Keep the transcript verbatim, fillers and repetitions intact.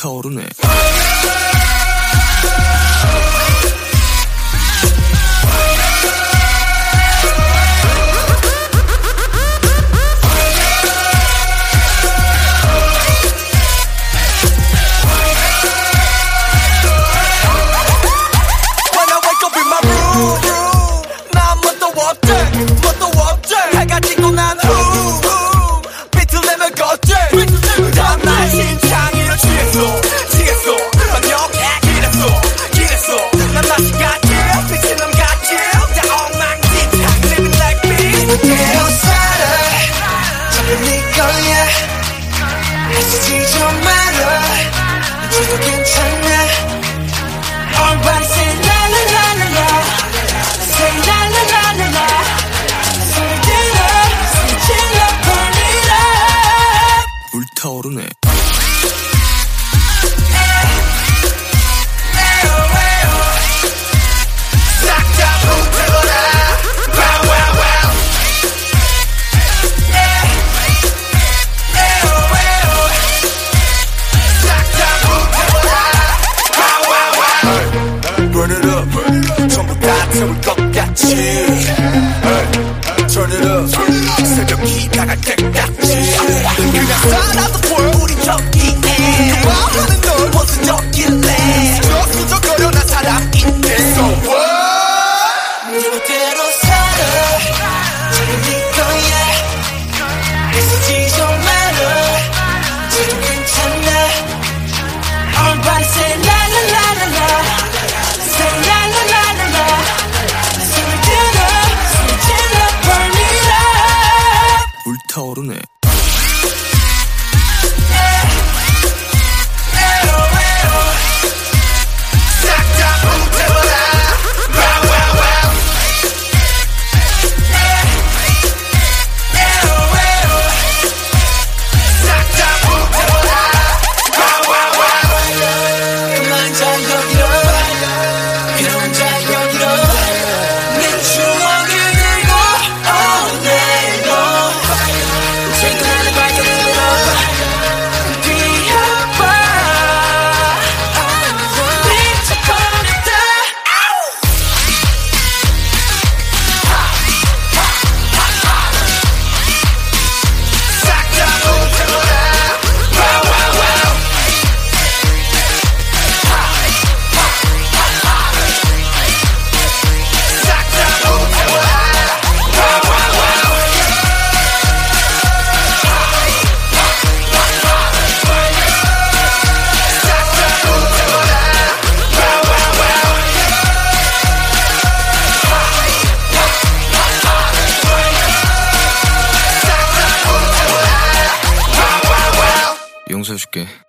불타오르네. 애쓰지 좀 말아 이제도 괜찮아 Everybody say la la la la la Say la la la la la 소리 질러 소리 질러 burn it up 불타오르네. Burn it up, 전부 다 태울 것 같이 Turn it up, 새벽이 나갈 때까지 그냥 살아도 보여 우리 저기에 그만하는 널 벗어졌길래 수저수저거려 난 살아있네 So what? 네 멋대로 살아 지금 네 거야 애쓰지 좀 말아 이제도 괜찮아 Everybody say la la la la la Say la la la la la 소리 질러 소리 질러 burn it up 불타오르네. 용서해줄게.